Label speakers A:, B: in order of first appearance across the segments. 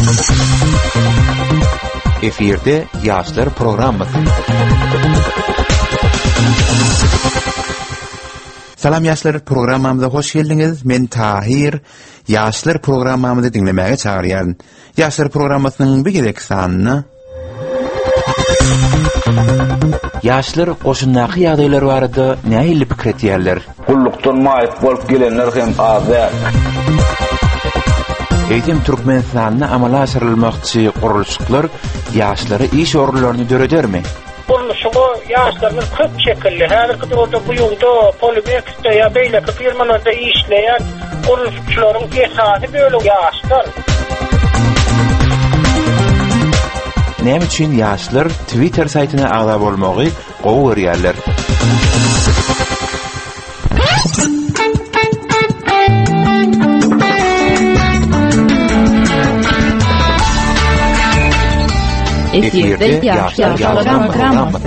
A: Efirde Yaşlar programması. Salam Yaşlar programmamıza hoş geldiniz. Men Tahir. Yaşlar programmamızı dinlemeye çağıryan. Yaşlar programmasının bir gerek sanını. Yaşlar qoşunnaky ýagdaýlar barada nähili pikir etýärler?
B: Gullukdan maýyp bolup gelenler hem az däl.
A: Eýdim Türkmenistanyna amala aşyrylmakçy guruluşlar ýaşlary iş orunlaryny döredermi?
C: Guruluşyny ýaşlaryň köp şekilli, häzirki döwürde bu ýolda Polymex'te ýa beýleki firmalarda işleýän guruluşçylaryň esasy bölegi ýaşlar.
A: Näme üçin ýaşlar Twitter saytyna agda bolmagy gowy görýärler?
D: Efirde Yaşlar programması.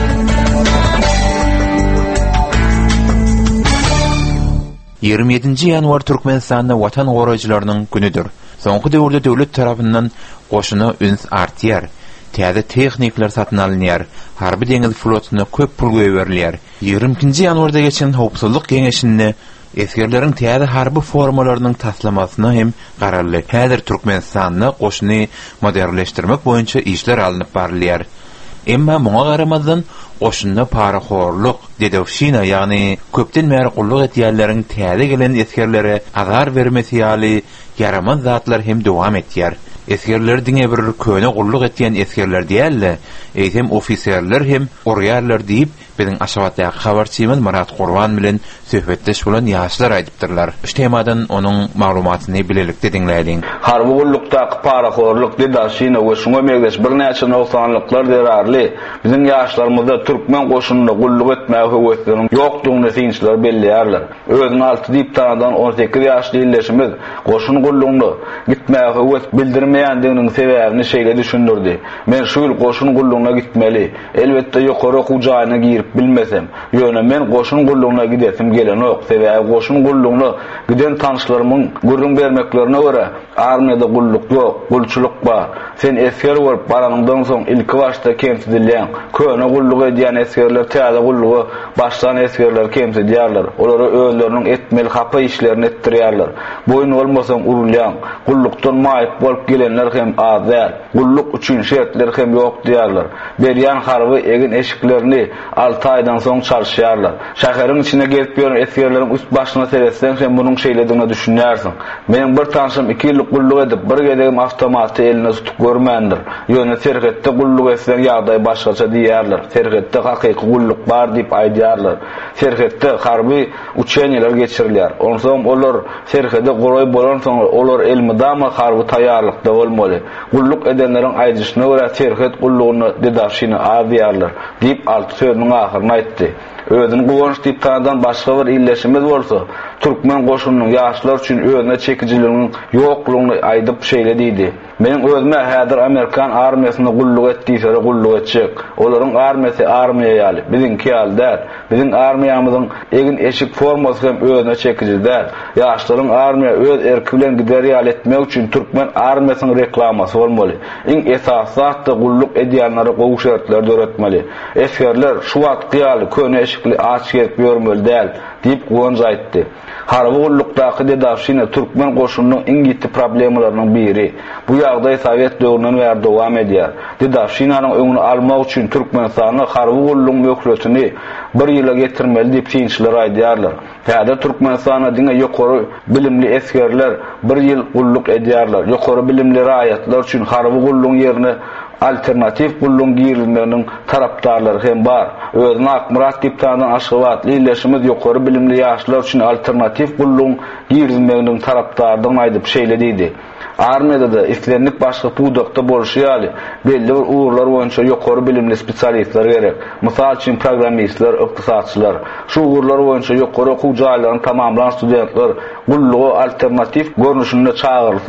A: Ýanwar Türkmenistanda watan goraýjylarynyň günüdür. Soňky döwürde döwlet tarapyndan goşuna üns artýar. Täze tehnikler satyn alynýar. Harby deňiz flotyna köp pul berilýär. 20-nji ýanwarda geçen howpsuzlyk geňeşinde eskerleriň täze harby formalarynyň taslamasyna hem gararly. Häzir Türkmenistanyny goşuny modernleşdirmek boýunça işler alınıp barylýar. Emma muňa garamazdan goşunda paraxorluk, dedowşina ýagny köpden bäri gulluk etýärleriň täze gelen eskerlere azar bermesi ýaly yaramaz zatlar hem dowam etýär. Eskerler diňe bir köne gulluk etýän eskerler diýerler, eýsem ofiserler hem orýarlar diýip biziň aşabatdaky habarçymyz Murat Gurban bilen söhbetdeş bolan ýaşlar aýdypdyrlar. Şu temadan onuň maglumatyny bilelikde dinläýin.
B: Harby gullukdaky paraxorluk dedawşyna we şoňa megdeş bir näçe noksanlyklar derarly. Biziň ýaşlarymyzda türkmen goşunyna gulluk etmäge höwetleriniň ýokdugyny synçylar belliýärler. Özüni alty diýip tanadan 18 ýaşly illeşimiz goşun gullugyny gitmäge höwet bildirmeýändiginiň sebäbini şeýle düşündirdi. Men şu ýyl goşun gullugyna gitmeli. Elbetde ýokary hujaýyna girip bilmesem, ýöne men goşun gullugyna gidesim gelenok. Sebäbi goşun gullugyny giden tanışlarymyň gurrun bermeklerine görä armiýada gulluk ýok, gulçuluk bar. Sen esker bolup baranyňdan soň ilki başda kemsidilýän, köne gulluk edýän eskerler täze gullugy başdan eskerler kemsidýärler. Olary özleriniň etmeli hapa işlerini etdirýärler. Boyun bolmasam urulýan, gullukdan maýyp bolup gelenler hem az däl. Gulluk üçin şertler hem ýok diýärler. Berýän harby egin eşiklerini 6 aýdan soň çalşýarlar. Şäheriň içine gelip ýören eskerleriň üst başyna seretsen hem munyň şeýlediňi düşünýärsiň. Meniň bir tanşym 2 ýyllyk gulluk edip bir gedegim awtomaty eline tutup görmändir. Ýöne serhetde gulluk etsen ýagdaý başgaça diýärler. Serhetde hakyky gulluk bar diýip aýdýarlar. Serhetde harby uçenýeler geçirilýär. Onsoň olar serhede goraý bolan soň olar elmidama harby taýýarlykda bolmaly. Gulluk edenleriň aýdyşyna görä serhet gullugyny dedawşyny aýdýarlar diýip alty sözüniň ahyryny aýtdy. Özüni gowanç diýip tanadan başga bir illeşimiz bolsa, türkmen goşunynyň ýaşlar üçin özüne çekijiligiň ýoklugyny aýdyp şeýle diýdi. Men özüme häzir Amerikan armiýasyna gulluk etdiýse gulluk etjek. Olaryň armiýasy armiýa ýaly, biziňki ýaly däl. Biziň armiýamyzyň egin eşik formasy hem özüne çekijide. Ýaşlaryň armiýa öz erki bilen gider ýaly etmek üçin türkmen armiýasynyň reklamasy bolmaly. Iň esasy zatda gulluk edýänlere gowy şertler döretmeli. Eskerler şu wagtky ýaly köne eşikli aç gelip ýörmeli däl diýip gowanç aýtdy. Harby gullukdaky dedawşyna türkmen goşunynyň iň ýiti problemlarynyň biri. Bu ýagdaý Sowet döwründen bäri dowam edýär. Dedawşynyň öňüni almak üçin Türkmenistanyň harby gulluk möhletini 1 ýyla getirmeli diýip synçylar aýdýarlar. Häzir Türkmenistanyň diňe ýokary bilimli eskerler 1 ýyl gulluk edýärler. Ýokary bilimli raýatlar üçin harby gulluk ýerine alternativ gulluk girilmeginiň tarapdarlary hem bar. Özüni Akmurat diýip tanadan aşgabatly illeşimiz ýokary bilimli ýaşlar üçin alternativ gulluk girilmeginiň tarapdarlygyny aýdyp şeýle diýdi. Armiýada da islenlik başga pudakda bolşýaly belli bir uğurlar boýunça ýokary bilimli spesialistler gerek. Mysal üçin programmistler, ykdysatçylar. Şu uğurlar boýunça ýokary okuw jaýlaryny tamamlanan studentler gullugy alternativ görnüşinde çağırylsa,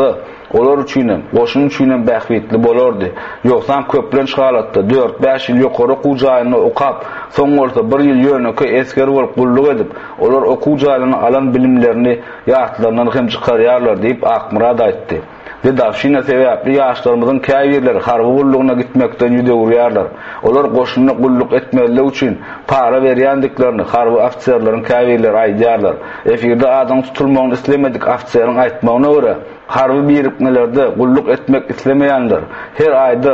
B: Olar üçin, goşun üçin bähwetli bolardy. Ýoksa köplenç halatda 4-5 ýyl ýokary okuw jaýyny okap, soň bolsa 1 ýyl ýöneki esker bolup gulluk edip, olar okuw jaýyny alan bilimlerini ýatlaryndan hem çykarýarlar diýip Akmurad aýtdy. Şina sebäpli ýaşlarymyzyň käýirleri harby gullugyna gitmekden ýüdegürýärler. Olar goşuny gulluk etmeleri üçin para berýändiklerini harby ofitserlaryň käýirleri aýdýarlar. Efirde adam tutulmagyny islemedik ofitseriň aýtmagyna görä, harby birikmelerde gulluk etmek islemeýänler her aýda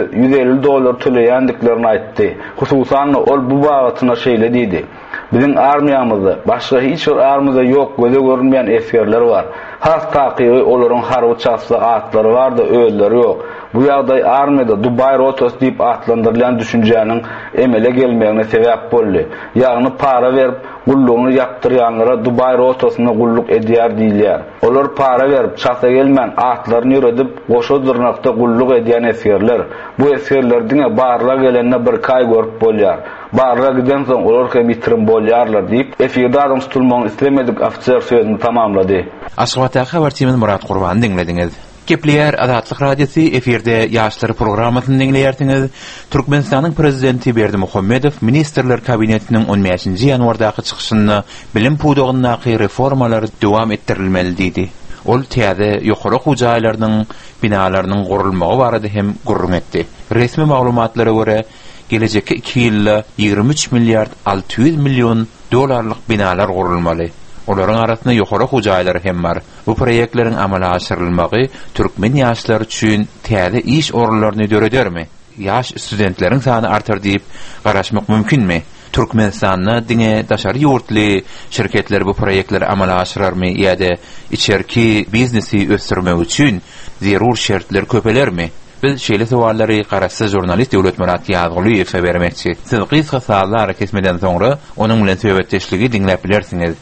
B: $150 töleýändiklerini aýtdy. Hususan ol bu bagyna şeýle diýdi. Bizim armiyamızda başka hiç bir armiyada yok, göze görünmeyen eskerler var. Has taqiyi olaryň harby çapsa atlary var da öýleri yok. Bu ýagdaý armiyada Dubai rotos diýip atlandyrılan düşünjäniň emele gelmegine sebäp boldy. Ýagny para berip gullugyny ýapdyrýanlara Dubai rotosyna gulluk edýär diýilýär. Olar para berip çapsa gelmän atlaryny ýöredip goşa dyrnakda gulluk edýän eskerler. Bu eskerler diňe barla gelende bir kaý görüp bolýar. Barra giden soň olar hem itirim bolýarlar diýip efirde adam tutulmagyny islemedik ofitser sözüni tamamlady.
A: Aşgabatda habar timin Murat Gurban dinlediňiz. Kepler Adatlyk Radiosu efirde ýaşlary programasyny dinleýärsiňiz. Türkmenistanyň prezidenti Berdimuhammedow ministrler kabinetiniň 15-nji ýanwardaky çykyşyny bilim pudugyny reformalary dowam etdirilmeli diýdi. Ol täze ýokary okuw jaýlarynyň binalarynyň gurulmagy barada hem gurrun etdi. Resmi maglumatlara görä gelecekki 2 ýylda 23 milliard 600 milyon dolarlyk binalar gurulmaly. Olaryň arasynda ýokary okuw jaýlary hem bar. Bu proýektleriň amala aşyrylmagy türkmen ýaşlary üçin täze iş orunlaryny döredermi? Ýaş studentleriň sany artar diýip garaşmak mümkinmi? Türkmenistanyň diňe daşary ýurtly şirketler bu proýektleri amala aşyrarmy ýa-da içerki biznesi ösdürmek üçin zerur şertler köpelermi? Biz şeýle sowallary garaşsa jurnalist Döwlet Murat Ýazgylyýew bermekçi. Siz gysga sazlar kesmeden soňra onuň bilen söhbetdeşligi dinläp bilersiňiz.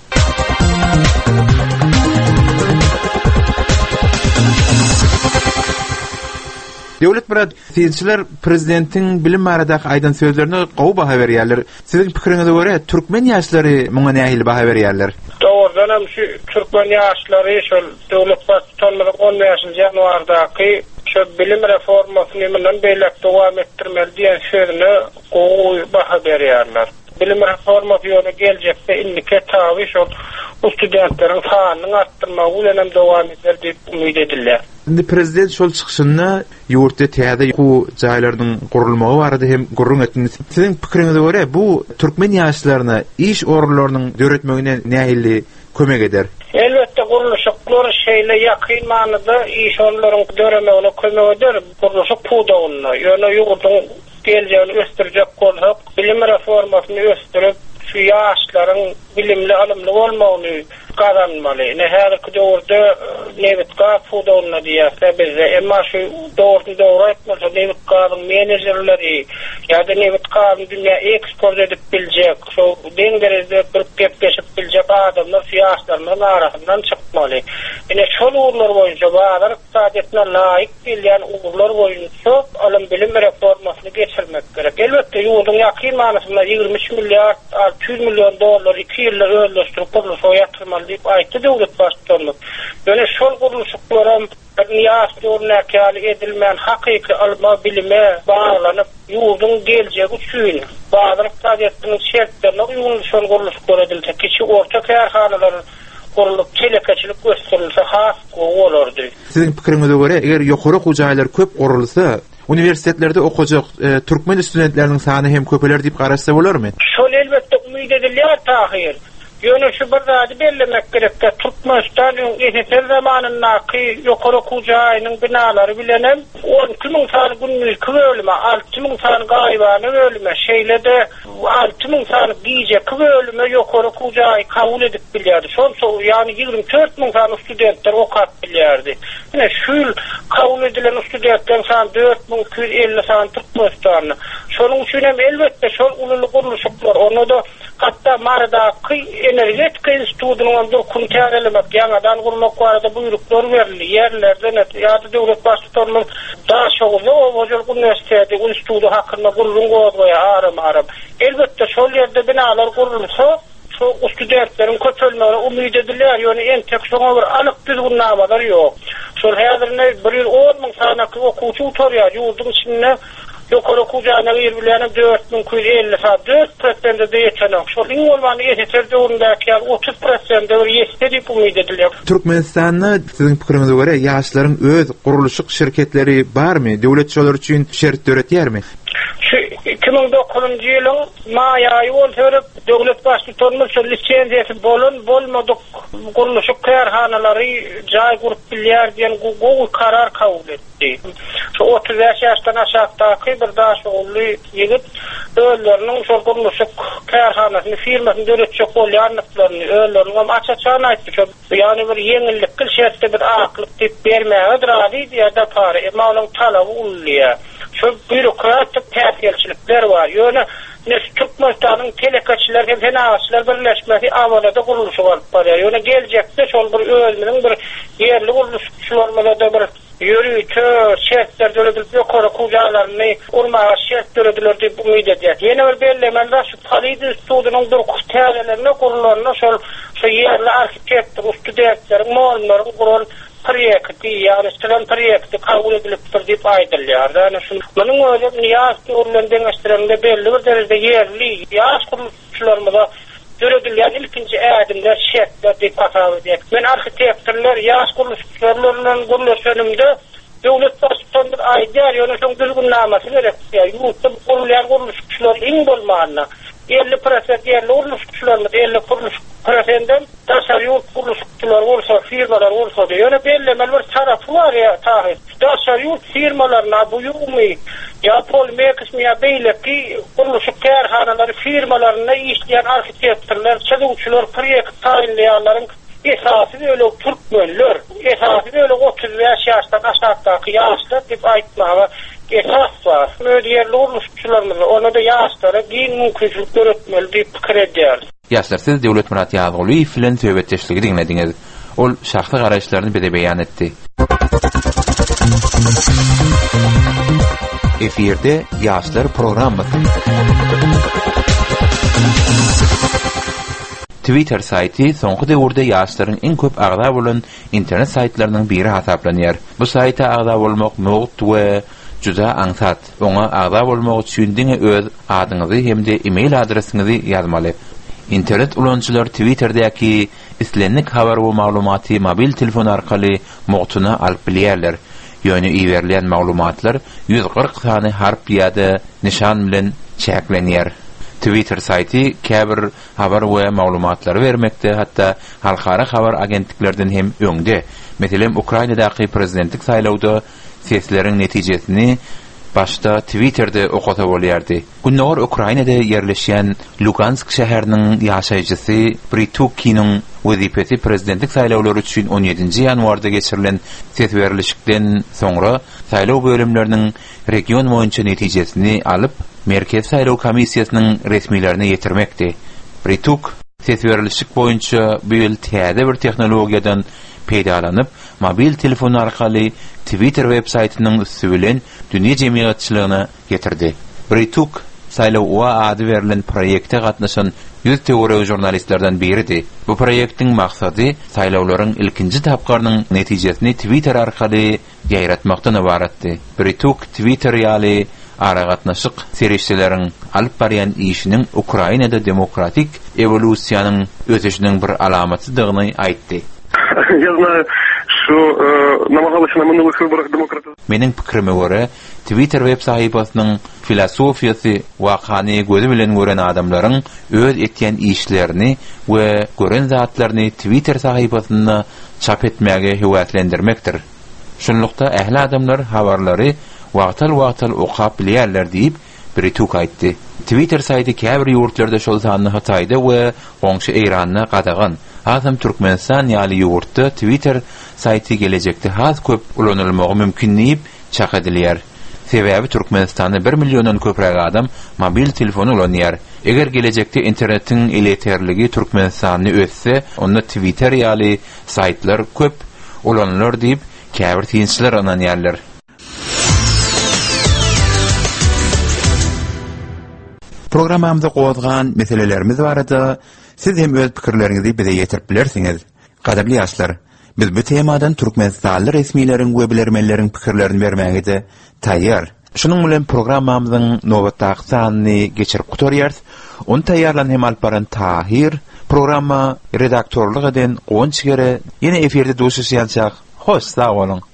A: Döwlet Murat, sizler prezidentiň bilim baradaky aýdan sözlerini gowy baha berýärler. Siziň pikiriňize görä türkmen ýaşlary muňa nähili baha berýärler?
C: Doğrudan hem şu türkmen ýaşlary şol döwlet başçylaryň 15-nji ýanwardaky şu bilim reformasyny bilen beýlek dowam etdirmeli diýen sözüne gowy baha berýärler. Bilim reformasy ýoly geljekde indike taby şol studentleriň sanyny artdyrmagy bilen hem dowam eder diýip umyt edilýär.
A: Indi prezident şol çykyşyny ýurtda täze okuw jaýlarynyň gurulmagy barada hem gurrun etdi. Siziň pikiriňize görä bu türkmen ýaşlaryna iş orunlarynyň döretmegine nähili kömek eder?
C: Elbette guruluşyklar şeýle ýakyn manyda iş orunlarynyň döremegine kömek eder. Guruluşyk pudagyny, ýöne ýurduň geljegini ösdürjek bolsak, bilim reformasyny ösdürip şu ýaşlaryň bilimli alymly bolmagyny kazanmaly. Nähäki döwürde newitka pudagyny diýerse bizde emma şu dogry etmese newitkaň menejerleri ýa-da newitkaň dünýä eksport edip biljek, şu deňderede bir gepleşip biljek adamlar ýaşlaryň arasyndan çykmaly. Ene şol urlar boýunça bazar iqtisadiyetine laýyk bilýän urlar boýunça alym bilim reformasyny geçirmek gerek. Elbette ýurduň ýakyn manysynda 23 milliard 600 milyon dolar 2 ýylda öýleşdirip ýatyrmaly diýip aýtdy döwlet başçylaryň. Ýöne şol guruluşyklaram ýaş örnekleri edilmeyen hakyky alma bilime bağlanyp ýurduň geljegi üçin bazar iqtisadiyetiniň şertlerine uýgun şol guruluşlar edilse, kiçik orta kärhanalar gurulup telekeçilik gösterilse has gowy.
A: Siziň pikiriňize görä, eger ýokary okuw jaýlary köp gurulsa, universitetlerde okujak türkmen studentleriniň sany hem köpeler diýip garaşsa bolarmy?
C: Şol elbette umyt edilýär tahir. Ýöne şu bir zady bellemek gerekde Türkmenistanyň eser zamanyndaky ýokary okuw jaýynyň binalary bilenem 12.000 sany günlük bölüme, 6.000 sany gaýbany bölüme, şeýle-de 6.000 sany giýjek bölüme ýokary okuw jaýy kabul edip bilýärdi. Şol ýani 24.000 sany studentler okap bilýärdi. Ýene şu kabul edilen studentleriň sany 4.250 sany Türkmenistanyň. Şonuň üçin hem elbette şol ululu guruluşlar, onu da hatta maradaky energetika institutynyň bir kuntar elemek, ýa-dan gurulmak barada buyruklar berildi. Ýerlerden ýa-da döwlet başçylarynyň daşogy Owjol Üniversiteti instituty hakynda gurulun goýaýar aram. Elbette şol ýerde binalar gurulsa, şu studentlerin köpelmeli umid ediler. Yani en tek şoňa bir anyk düzgünnamadar ýok. Şol häzir ne 10.000 sanaky okuwçy oturýar ýurdun içinde. Ýokary okuwjana berbilen 4.250 saat 4% de ýetenek. Şol iň bolmany ýeter döwründeki 30% de bir ýetdi umid edilir.
A: Türkmenistanda siziň pikiriňize göre ýaşlaryň öz guruluşyk şirketleri barmy? Döwletçiler üçin şert döretýärmi?
C: 2009 ýylyň maý aýy bolsa döwlet başçylygynyň lisensiýasy bolmadyk guruluşyk karhanalary jaý gurup bilýär diýen gowy karar kabul etdi. Şu 35 ýaşdan aşagdaky bir daşoğully ýigit öýlerini şu guruluşyk karhanasyny firmasyny döretjek bolýanlyklaryny öýlerini açaçan aýtdy. Ýani bir ýeňillik şertde bir aklyk tip bermäge diradi diýär para emalaň talaby ulýar. Şu bürokratik täsirçilikler var. Ýöne Türkmenistan'ın telekaççılar hem fenaççılar birleşmesi avalada kuruluşu var. Ýöne gelecekde şol bir ölümünün bir yerli kuruluşçularmada bir yürüyüşü, şertler döredilip ýokary kujalarını urmağa şert dörediler diýip umid edýär. Ýene bir bellemende şu Palid Institutynyň bir täzelerine kurulanlar şu yerli arxitektor, studentler, muallimler kurulan proýekti, ýani şulan proýekti kabul edilipdir diýip aýdylýar. Ýani şu munyň özü ýaş urlandyň aşdyranda belli bir derejede ýerli ýaş kuruluşçularmyza döredilýän ilkinji ädimler şertler diýip atab edýär. Men arxitektorlar ýaş kuruluşçularlaryň guruluşynymda döwlet başçylygyny aýdýar, ýöne şoň düzgünnamasy gerek. Ýurtda gurulýan guruluşçular iň bolmanyna 50% yerli kuruluşçularla 50% tasarruf kuruluşçular olsa, firmalar olsa da yani bellemeli bir tarafı var ya tahir. Tasarruf firmalarına bu yumi ya polmekismi ya beyleki kuruluşuk kerhanaları firmalarına işleyen arxitektorlar, çadıvçular, proyekt tayinleyenlerin esası öyle Türkmenler, esası öyle 35 yaştan aşağıdaki yaşlar deyip aytmağa esas var. Ödeyerli oluşçularımız ona da yaşlara giyin mümkünçülük öğretmeli deyip fikir edýär.
A: Yaşlar siz Döwlet Murat Ýazgyly filan söhbetdeşligi diňlediňiz. Ol şahsy garaşlaryny bede beýan etdi. Eferde Yaşlar programmasy. Twitter saýty soňky döwürde ýaşlaryň en köp agda bolan internet saýtlarynyň biri hasaplanýar. Bu saýta agda bolmak mowt we juda aňsat. Oňa agda bolmak üçin diňe öz adyňyzy hemde e-mail adresiňizi ýazmaly. İnternet ulançylar Twitter'däki islenlik habar we maglumaty mobil telefon arkaly mowtuna alyp bilýärler. Ýöne iýerlen maglumatlar 140 sany harp ýa-da nişan bilen çäklenýär. Twitter saýty käbir habar we maglumatlary bermekde, hatda halkara habar agentliklerden hem öňde. Meselem Ukrainadaky prezidentlik saýlawda sesleriň netijesini başta Twitter'de okata bolýardy. Günler Ukrainada yerleşen Lugansk şäheriniň ýaşaýjysy Britukinyň wezipesi prezidentlik saýlawlary üçin 17 ýanwarda geçirilen ses berilişikden soňra saýlaw bölümleriniň region boýunça netijesini alyp Merkez Saýlaw Komissiýasynyň resmilerine ýetirmekdi. Brituk ses berilişik boýunça bu ýyl täze bir tehnologiýadan peýdalanyp mobil telefon arkaly Twitter websaytynyň üstü bilen dünýä jemgyýetçiligiне getirdi. Brituk saýlaw ady berilen proýekte gatnaşan 100 teoria jurnalistlerden biridir. Bu proýektiň maksady saýlawlaryň ilkinji tapgarynyň netijesini Twitter arkaly ýaýratmakdan ibaratdy. Brituk Twitter ýaly ara gatnaşyk serişçileriň alyp barýan işiniň Ukrainada demokratik evolýusiýanyň ötüşiniň bir alamatydygyny aýtdy.
E: Я знаю, что намагалась на минулых выборах демократизм.
A: Mening pikirime göre Twitter web sahipasynyň filosofiýasy wakany gözü bilen gören adamlaryň öz etýän işlerini we gören zatlaryny Twitter sahipasyna çap etmäge höwetlendirmekdir. Şunlukda ähli adamlar habarlary wagtal okap bilýärler diýip Brituk aýtdy. Twitter saýty käbir ýurtlarda şol sanyny hataýda we goňşy Eýranyna gadagan. Hazam Türkmenistan ýaly ýurtda Twitter saýty gelecekde has köp ulanylmagy mümkin diýip çak edilýär. Sebäbi Türkmenistanda 1 milyondan köprek adam mobil telefon ulanýar. Eger gelecekde internetiň eleterligi Türkmenistany ötse, onda Twitter ýaly saýtlar köp ulanylır diýip käbir tinçler ananýarlar. Programamda gowazgan meselelerimiz barada Siz hem öz pikirlerinizi bize yetirip bilersiňiz. Gaderli ýaşlar, biz bu temadan Türkmenistanly resmiýlerin we bilermenleriň pikirlerini bermäge taýýar. Şunun bilen programmamyzyň nowatdaky sanyny geçirip gutarýarys. Onu taýýarlan hem alparan Tahir, programma redaktorlyk eden Gonçgere ýene eferde duşuşýançak. Hoş, sag bolun.